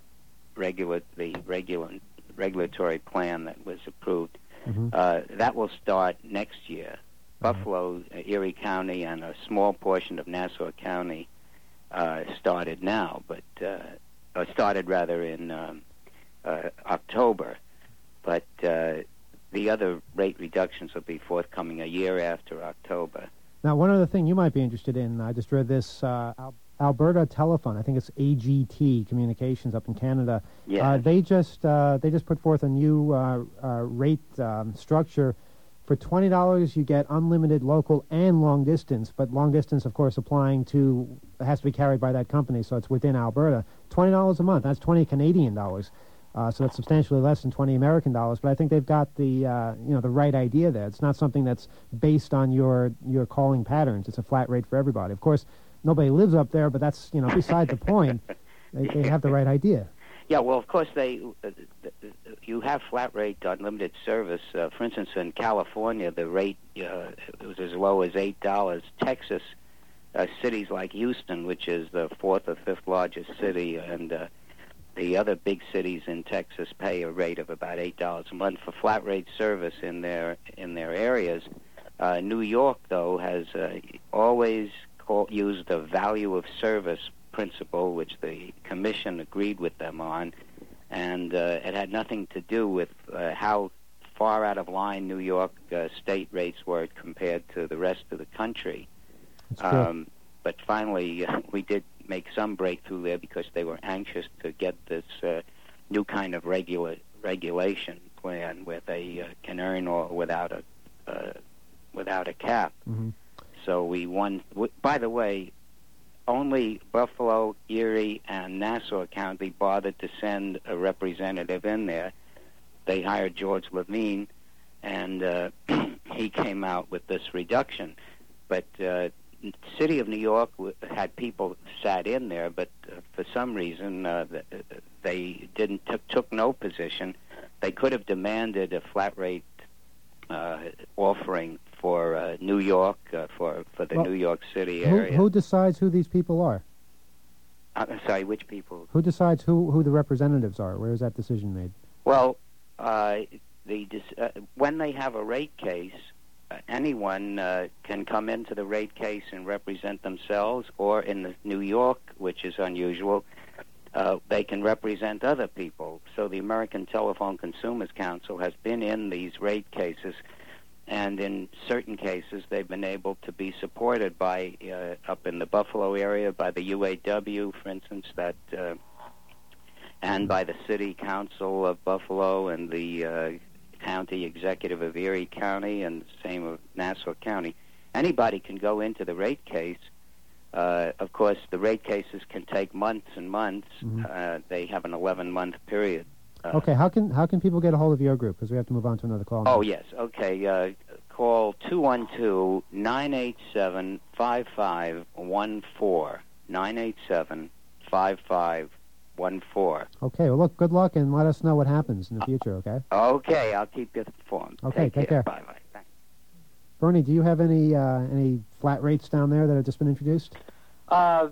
regulatory plan that was approved. Mm-hmm. That will start next year. Buffalo, Erie County, and a small portion of Nassau County started now, but started rather in October. But the other rate reductions will be forthcoming a year after October. Now, one other thing you might be interested in, I just read this, Alberta Telephone, I think it's AGT Communications up in Canada. Yeah. They just put forth a new rate structure. For $20, you get unlimited local and long distance, but long distance, of course, applying to, it has to be carried by that company, so it's within Alberta. $20 a month, that's 20 Canadian dollars. So that's substantially less than 20 American dollars, but I think they've got the the right idea there. It's not something that's based on your calling patterns. It's a flat rate for everybody. Of course, nobody lives up there, but that's beside the point. They have the right idea. Yeah, well, of course you have flat rate unlimited service. For instance, in California, the rate it was as low as $8. Texas, cities like Houston, which is the fourth or fifth largest city, and the other big cities in Texas pay a rate of about $8 a month for flat rate service in their areas. New York, though, has always used the value of service principle, which the commission agreed with them on, and it had nothing to do with how far out of line New York state rates were compared to the rest of the country. But finally, we did make some breakthrough there because they were anxious to get this new kind of regulation plan where they can earn or without a cap. Mm-hmm. So we won. By the way, only Buffalo, Erie, and Nassau County bothered to send a representative in there. They hired George Levine, and he came out with this reduction. But City of New York had people sat in there, but for some reason they took no position. They could have demanded a flat rate offering for New York, for the New York City area. Who decides who these people are? I'm sorry, which people? Who decides who the representatives are? Where is that decision made? Well, when they have a rate case, anyone can come into the rate case and represent themselves, or in the New York, which is unusual, they can represent other people. So the American Telephone Consumers Council has been in these rate cases, and in certain cases they've been able to be supported by, up in the Buffalo area, by the UAW, for instance, that and by the City Council of Buffalo and the County Executive of Erie County and the same of Nassau County. Anybody can go into the rate case. Of course, the rate cases can take months and months. They have an 11-month period. Okay, how can people get a hold of your group? Because we have to move on to another call. Oh, yes. Okay. Call 212-987-5514. 987-5514. Okay, well, look, good luck, and let us know what happens in the future, okay? Okay, I'll keep you informed. Okay, take care. Bye-bye. Thanks. Bernie, do you have any flat rates down there that have just been introduced? I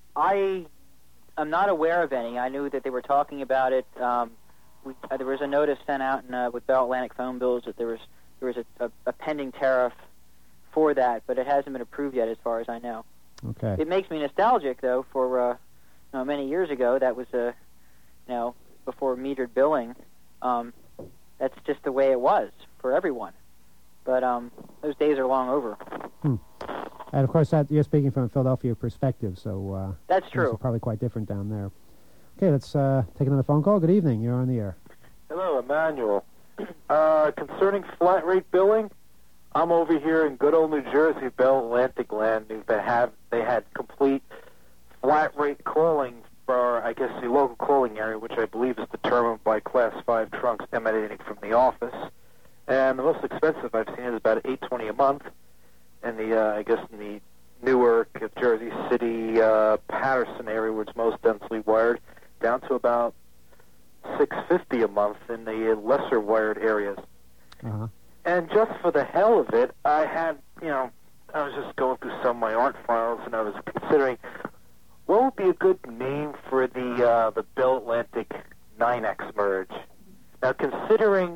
am not aware of any. I knew that they were talking about it. There was a notice sent out with Bell Atlantic phone bills that there was a pending tariff for that, but it hasn't been approved yet, as far as I know. Okay. It makes me nostalgic, though, for many years ago. That was before metered billing. That's just the way it was for everyone. But those days are long over. And of course, you're speaking from a Philadelphia perspective, so that's true. Things are probably quite different down there. Okay, let's take another phone call. Good evening. You're on the air. Hello, Emmanuel. Concerning flat rate billing, I'm over here in good old New Jersey, Bell Atlantic land. They had complete flat rate calling for, I guess, the local calling area, which I believe is determined by Class 5 trunks emanating from the office. And the most expensive I've seen is about $8.20 a month. And I guess in the Newark, Jersey City, Patterson area, where it's most densely wired, down to about $6.50 a month in the lesser wired areas. And just for the hell of it, I was just going through some of my art files, and I was considering what would be a good name for the Bell Atlantic 9X merge. Now, considering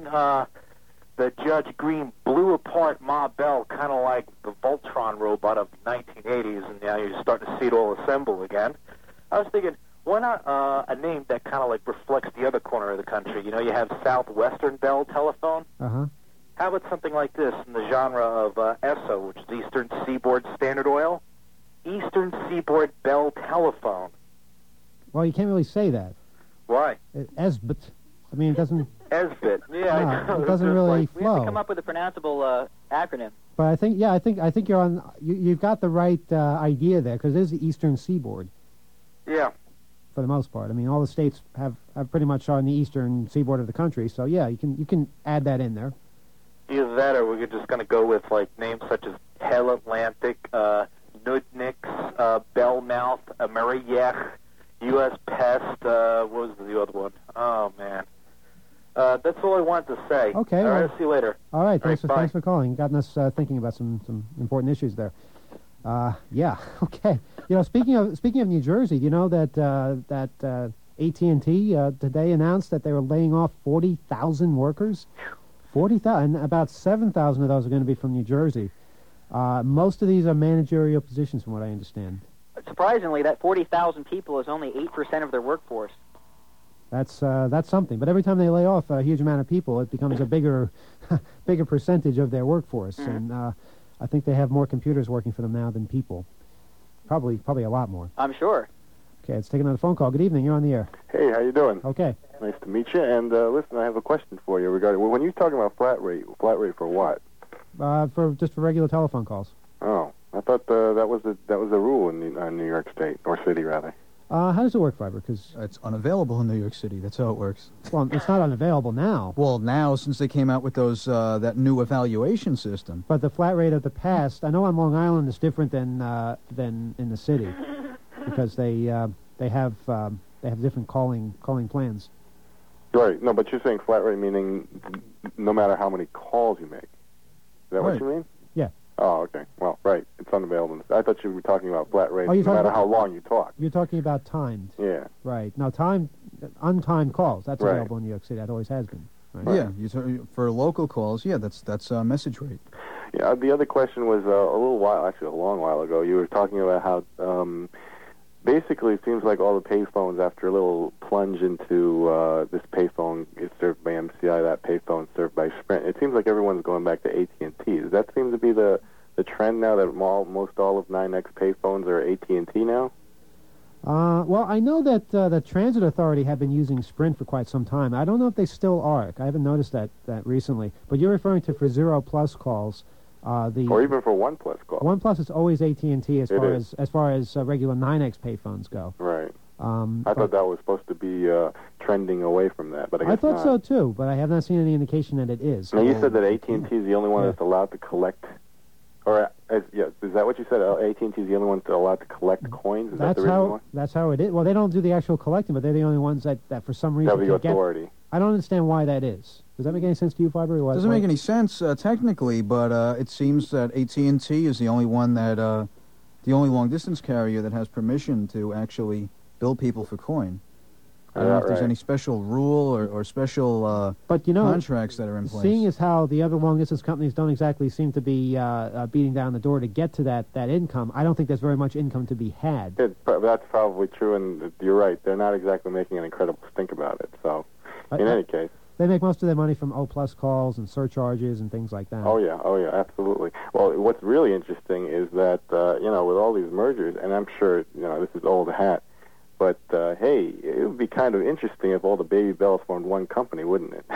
the Judge Green blew apart Ma Bell, kind of like the Voltron robot of the 1980s, and now you're starting to see it all assemble again, I was thinking, why not a name that kind of like reflects the other corner of the country? You know, you have Southwestern Bell Telephone. How about something like this in the genre of ESSO, which is Eastern Seaboard Standard Oil? Eastern Seaboard Bell Telephone. Well, you can't really say that. Why? ESBT. I mean, it doesn't... ESBT. Yeah, no, I know. It doesn't really flow. We have to come up with a pronounceable acronym. But I think you're on... You've got the right idea there, because it is the Eastern Seaboard. Yeah. For the most part. I mean, all the states have pretty much on the eastern seaboard of the country, so yeah, you can add that in there. Either that, or we're just going to go with like names such as Hell Atlantic, Nudnix, Bellmouth, Ameriyech, U.S. Pest. What was the other one? Oh man, that's all I wanted to say. Okay. All right. Well, I'll see you later. All right. Thanks Bye. for calling. Gotten us thinking about some important issues there. Yeah. Okay. You know, speaking of New Jersey, you know that AT&T today announced that they were laying off 40,000 workers. 40,000. About 7,000 of those are going to be from New Jersey. Most of these are managerial positions, from what I understand. Surprisingly, that 40,000 people is only 8% of their workforce. That's something. But every time they lay off a huge amount of people, it becomes a bigger percentage of their workforce. And I think they have more computers working for them now than people. Probably a lot more. I'm sure. Okay, let's take another phone call. Good evening. You're on the air. Hey, how you doing? Okay. Nice to meet you. And listen, I have a question for you regarding when you're talking about flat rate for what? For regular telephone calls. Oh, I thought that was the rule in New York State or city rather. How does it work, Fiber? Because It's unavailable in New York City. That's how it works. well, it's not unavailable now. Well, now, since they came out with those that new evaluation system. But the flat rate of the past, I know on Long Island is different than in the city, because they have different calling plans. Right. No, but you're saying flat rate meaning no matter how many calls you make. Is that what Right. you mean? Yeah. Oh, okay. Well, right. It's unavailable. I thought you were talking about flat rate Oh, you're no matter talking how long you talk. You're talking about timed. Yeah. Right. Now, untimed calls, that's Right. available in New York City. That always has been. Right? Yeah, for local calls, yeah, that's message rate. Yeah. The other question was a long while ago. You were talking about how basically it seems like all the payphones, after a little plunge into this payphone is served by MCI, that payphone is served by Sprint. It seems like everyone's going back to AT&T. Does that seem to be the trend now that most all of 9X payphones are AT&T now? Well, I know that the Transit Authority have been using Sprint for quite some time. I don't know if they still are. I haven't noticed that recently. But you're referring to for Zero Plus calls. Or even for OnePlus calls. OnePlus is always AT&T as It far as regular 9X payphones go. Right. I thought that was supposed to be trending away from that, but I guess I thought not. so too, but I have not seen any indication that it is. Now, you said that AT&T is the only one Yeah. that's allowed to collect, or yeah, is that what you said? AT&T is the only one that's allowed to collect coins? Is that the reason why? That's how it is. Well, they don't do the actual collecting, but they're the only ones that for some reason Have the can get. authority. I don't understand why that is. Does that make any sense to you, Fiber? Or Doesn't make any sense technically, but it seems that AT&T is the only one that, the only long-distance carrier that has permission to actually bill people for coin. I don't know if there's any special rule or special but you know, contracts that are in place. Seeing as how the other long-distance companies don't exactly seem to be beating down the door to get to that income, I don't think there's very much income to be had. That's probably true, and you're right. They're not exactly making an incredible stink about it. So, in any case. They make most of their money from O-plus calls and surcharges and things like that. Oh yeah, absolutely. Well, what's really interesting is that, with all these mergers, and I'm sure, this is old hat, but, hey, it would be kind of interesting if all the Baby Bells formed one company, wouldn't it?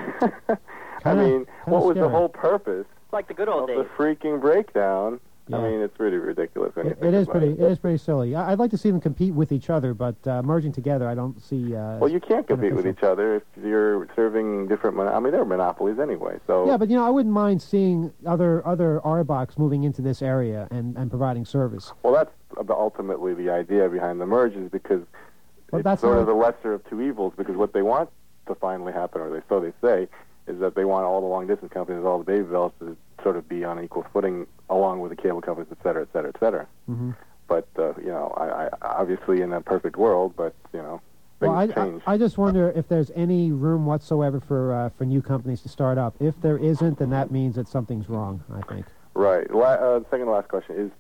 I mean, what was the whole purpose It's like the good old of days. the freaking breakdown? Yeah. I mean, it's really ridiculous when you think It is about pretty. It is pretty silly. I'd like to see them compete with each other, but merging together, I don't see. Well, you can't compete with each other if you're serving different. I mean, they're monopolies anyway. So yeah, but I wouldn't mind seeing other RBOCs moving into this area and providing service. Well, that's ultimately the idea behind the merges, because it's that's sort not- of the lesser of two evils. Because what they want to finally happen, or so they say, is that they want all the long-distance companies, all the Baby Bells, to sort of be on equal footing, along with the cable companies, et cetera, et cetera, et cetera. Mm-hmm. But I obviously in a perfect world, but things change. I just wonder if there's any room whatsoever for new companies to start up. If there isn't, then that means that something's wrong, I think. Right. Second to last question is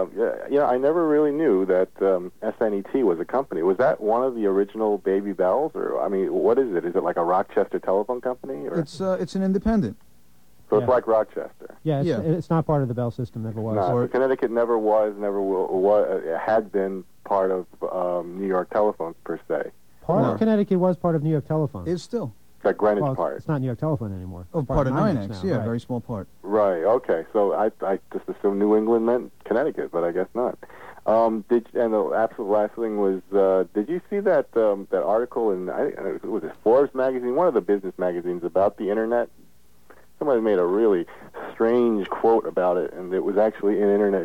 I never really knew that SNET was a company. Was that one of the original Baby Bells, or I mean, what is it? Is it like a Rochester telephone company? Or? It's an independent. So it's like Rochester. Yeah, it's not part of the Bell system. Never was. No, so Connecticut never was, never will, had been part of New York Telephone per se. Part of Connecticut was part of New York Telephone. It's still. That Greenwich Well, part. It's not New York Telephone anymore. Oh, It's part of 9X, now, yeah, right. very small part. Right. Okay. So I just assumed New England meant Connecticut, but I guess not. And the absolute last thing was, did you see that article in was it Forbes magazine, one of the business magazines, about the internet? Somebody made a really strange quote about it, and it was actually in internet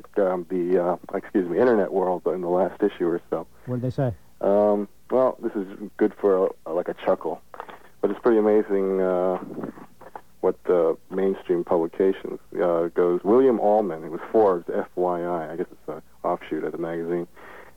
Internet World in the last issue or so. What did they say? Well, this is good for like a chuckle, but it's pretty amazing what the mainstream publications goes. William Allman, it was Forbes, FYI, I guess it's an offshoot of the magazine.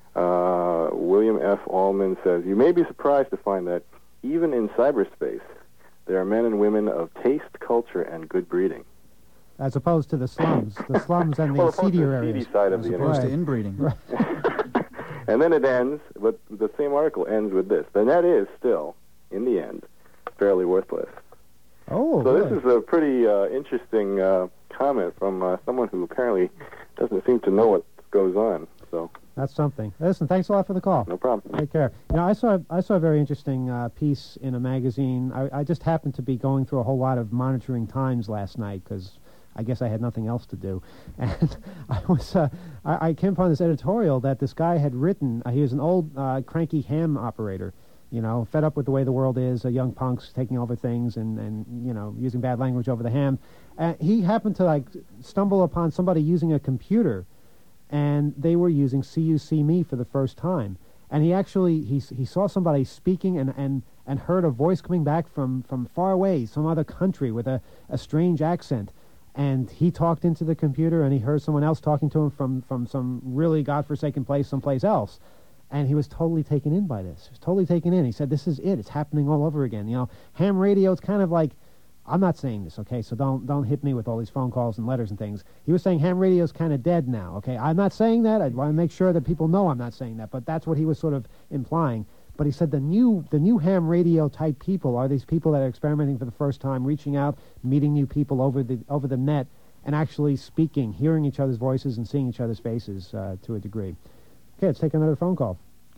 William F. Allman says, "You may be surprised to find that even in cyberspace, there are men and women of taste, culture, and good breeding." As opposed to the slums. The slums and the Well, opposed to seedier the areas. seedy side of As the opposed internet. to inbreeding. Right. And then it ends, but the same article ends with this: the net is still, in the end, fairly worthless. Oh, So really? this is a pretty interesting comment from someone who apparently doesn't seem to know what goes on. So That's something. Listen, thanks a lot for the call. no problem. Take care. I saw a very interesting piece in a magazine. I just happened to be going through a whole lot of monitoring times last night because I guess I had nothing else to do, and I came upon this editorial that this guy had written. He was an old cranky ham operator, fed up with the way the world is, young punks taking over things and using bad language over the ham. He happened to stumble upon somebody using a computer, and they were using CUC Me for the first time. And he actually he saw somebody speaking and heard a voice coming back from far away, some other country with a strange accent. And he talked into the computer, and he heard someone else talking to him from some really godforsaken place someplace else. And he was totally taken in by this. He was totally taken in. He said, "This is it. It's happening all over again." Ham radio, it's kind of like, I'm not saying this, okay, so don't hit me with all these phone calls and letters and things. He was saying ham radio's kind of dead now, okay? I'm not saying that. I want to make sure that people know I'm not saying that, but that's what he was sort of implying. But he said the new ham radio type people are these people that are experimenting for the first time, reaching out, meeting new people over the net, and actually speaking, hearing each other's voices and seeing each other's faces to a degree. Okay, let's take another phone call.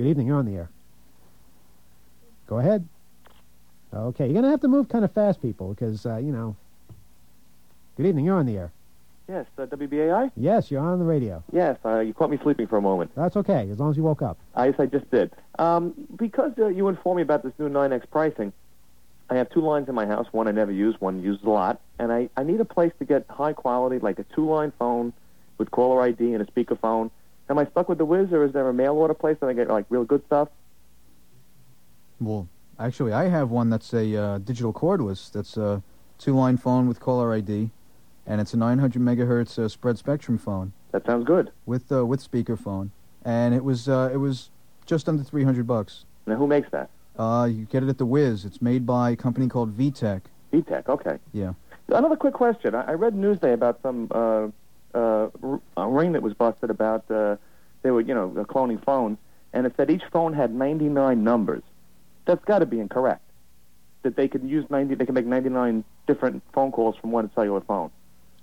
Good evening. You're on the air. Go ahead. Okay, you're going to have to move kind of fast, people, because, you know. Good evening. You're on the air. Yes, WBAI? Yes, you're on the radio. Yes, you caught me sleeping for a moment. That's okay, as long as you woke up. Yes, I just did. Because you informed me about this new 9X pricing, I have 2 lines in my house. One I never use, one used a lot. And I need a place to get high quality, like a 2-line phone with caller ID and a speakerphone. Am I stuck with the Wiz, or is there a mail order place that I get, like, real good stuff? Well, actually, I have one that's a digital cordless. That's a 2-line phone with caller ID, and it's a 900 megahertz spread spectrum phone. That sounds good. With speakerphone, and it was just under $300. Now, who makes that? You get it at the Wiz. It's made by a company called VTech. VTech, okay. Yeah. Another quick question. I read Newsday about some a ring that was busted about they were cloning phones, and it said each phone had 99 numbers. That's got to be incorrect. That they could use they can make 99 different phone calls from one cellular phone.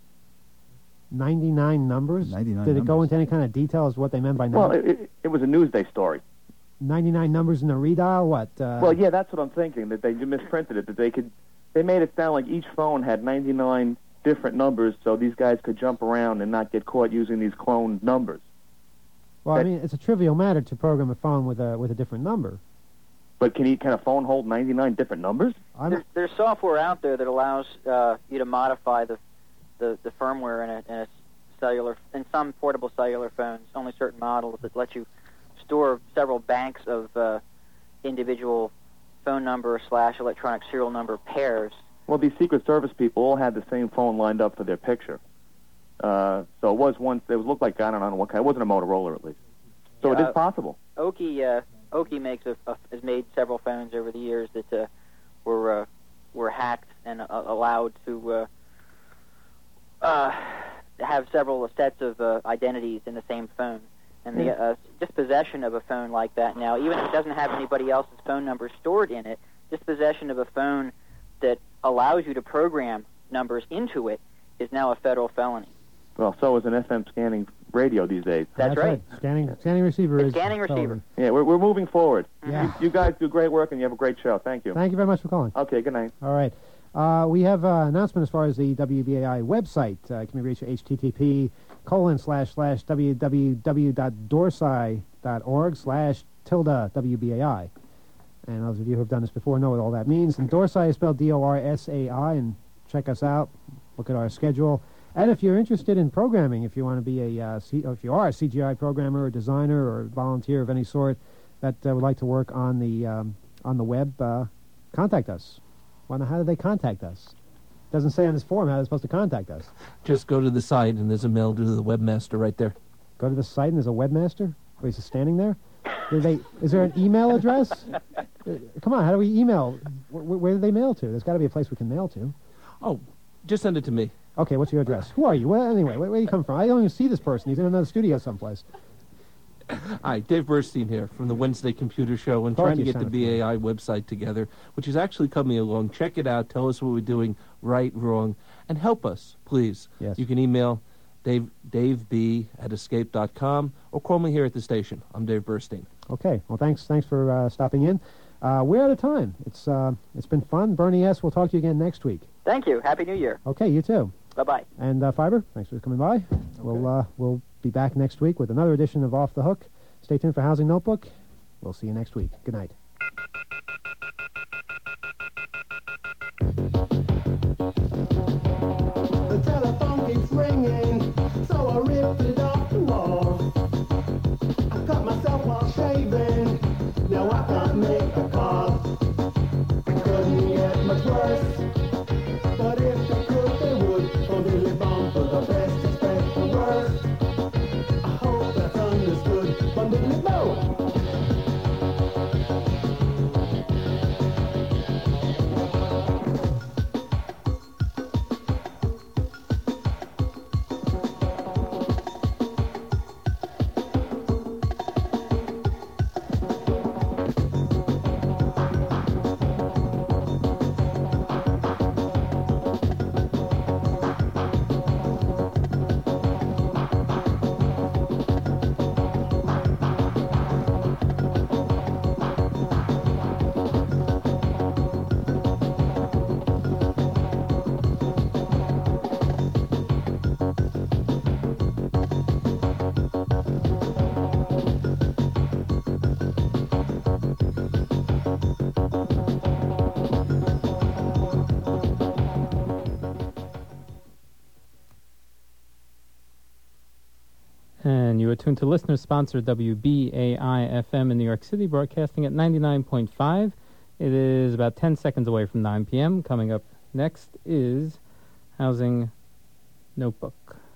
99 numbers? 99 Did it go numbers. into any kind of detail as what they meant by Well, numbers? it was a Newsday story. 99 numbers in a redial? What? Well, yeah, that's what I'm thinking. That they misprinted it. That they made it sound like each phone had 99 different numbers, so these guys could jump around and not get caught using these cloned numbers. Well, I mean, it's a trivial matter to program a phone with a different number. But can a phone hold 99 different numbers? There's software out there that allows you to modify the firmware in a cellular, in some portable cellular phones, only certain models, that let you store several banks of individual phone number / electronic serial number pairs. Well, these Secret Service people all had the same phone lined up for their picture. So it was one. It looked like, I don't know what kind. It wasn't a Motorola, at least. So it is possible. Oki makes has made several phones over the years that were hacked and allowed to have several sets of identities in the same phone. And the dispossession of a phone like that now, even if it doesn't have anybody else's phone number stored in it, dispossession of a phone that allows you to program numbers into it is now a federal felony. Well, so is an FM scanning radio these days. That's right. Scanning receiver is scanning receiver. felony. Yeah, we're moving forward. Yeah. You guys do great work, and you have a great show. Thank you. Thank you very much for calling. Okay, good night. All right. We have an announcement as far as the WBAI website. It can be reached at http://www.dorsai.org/tilde WBAI. And those of you who have done this before know what all that means. And Dorsai is spelled D-O-R-S-A-I. And check us out. Look at our schedule. And if you're interested in programming, if you want to be if you are a CGI programmer or designer or volunteer of any sort that would like to work on the web, contact us. Well, now, how do they contact us? Doesn't say on this form how they're supposed to contact us. Just go to the site, and there's a mail to the webmaster right there. Go to the site, and there's a webmaster? Oh, he's just standing there? Is there an email address? Come on, how do we email? Where do they mail to? There's got to be a place we can mail to. Oh, just send it to me. Okay, what's your address? Who are you? Well, anyway, where do you come from? I don't even see this person. He's in another studio someplace. Hi, Dave Burstein here from the Wednesday Computer Show and trying to get the BAI website together, which is actually coming along. Check it out. Tell us what we're doing right, wrong, and help us, please. Yes. You can email daveb@escape.com or call me here at the station. I'm Dave Burstein. Okay, well, thanks for stopping in. We're out of time. It's been fun. Bernie S., we'll talk to you again next week. Thank you. Happy New Year. Okay, you too. Bye-bye. And Fiber, thanks for coming by. Okay. We'll be back next week with another edition of Off the Hook. Stay tuned for Housing Notebook. We'll see you next week. Good night. The telephone keeps ringing, so I ripped it off the wall. I cut myself while shaving, now I can't make a call. Couldn't get much worse, but if they could, they would. Only live on for the best, expect the worst. I hope that's understood. Bundle it low. And you are tuned to listener-sponsored WBAI-FM in New York City, broadcasting at 99.5. It is about 10 seconds away from 9 p.m. Coming up next is Housing Notebook.